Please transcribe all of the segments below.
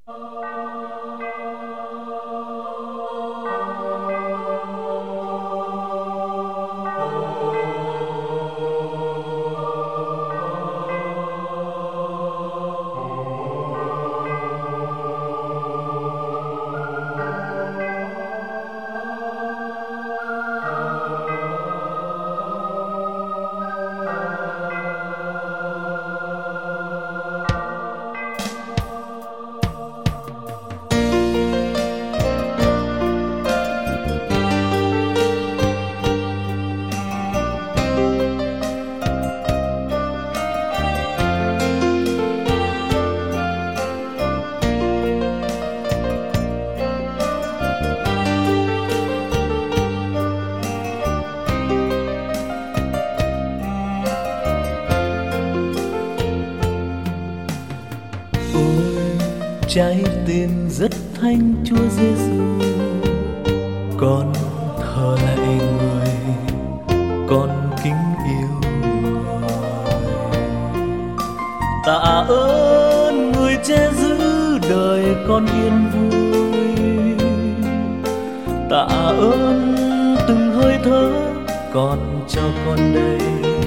Trái tim rất thanh Chúa Giêsu, con thờ lạy người, con kính yêu người. Tạ ơn người che giữ đời con yên vui, tạ ơn từng hơi thở con cho con đây,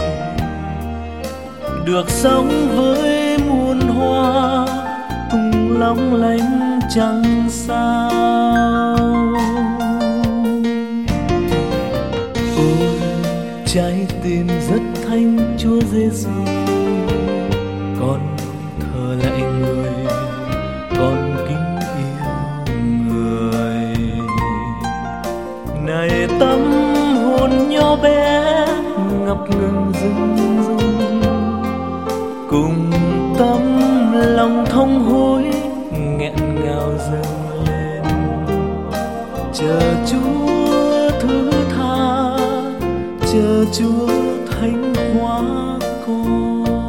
được sống với muôn hoa long lánh chẳng sao. Ôi trái tim rất thanh Chúa Giêsu, con thờ lạy người, con kính yêu người. Này tâm hồn nhỏ bé ngập ngừng rưng rưng, cùng tâm lòng thông hối nghẹn ngào dâng lên, chờ Chúa thứ tha, chờ Chúa thánh hóa con.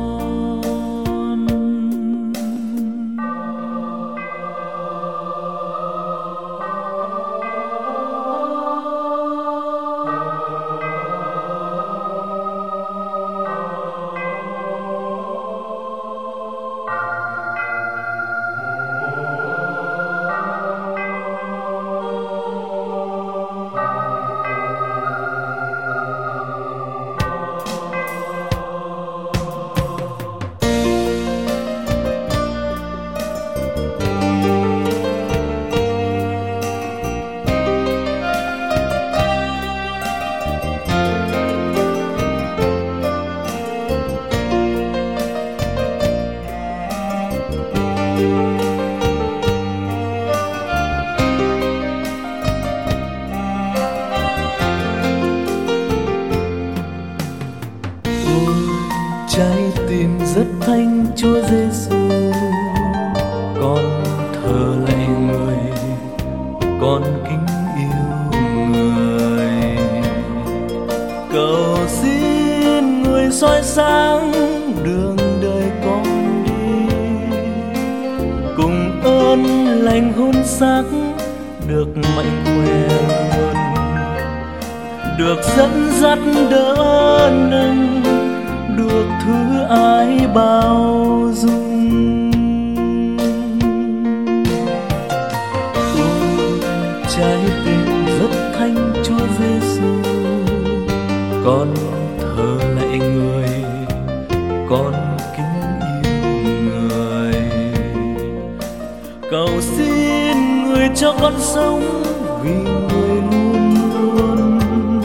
Trái tim rất thanh Chúa Giêsu, con thờ lạy người, con kính yêu người. Cầu xin người soi sáng đường đời con đi, cùng ơn lành hôn xác được mạnh khỏe luôn, được dẫn dắt đỡ nâng, được thứ ái bao dung. Trái tim rất thanh Chúa Giêsu, con thờ lạy người, con kính yêu người. Cầu xin người cho con sống vì người luôn luôn,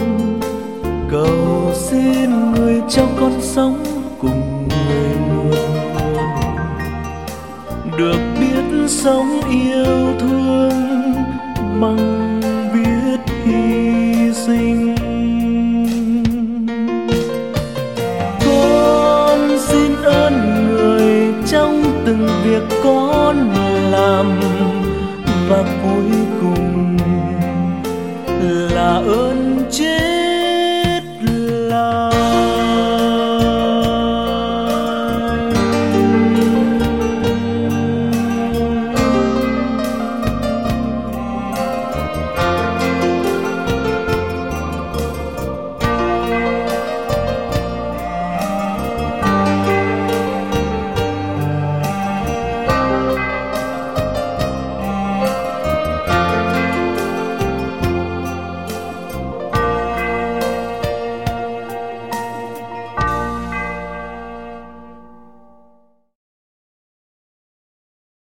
cầu xin người cho con sống cùng người luôn luôn, được biết sống yêu thương bằng biết hy sinh. Con xin ơn người trong từng việc con làm và vui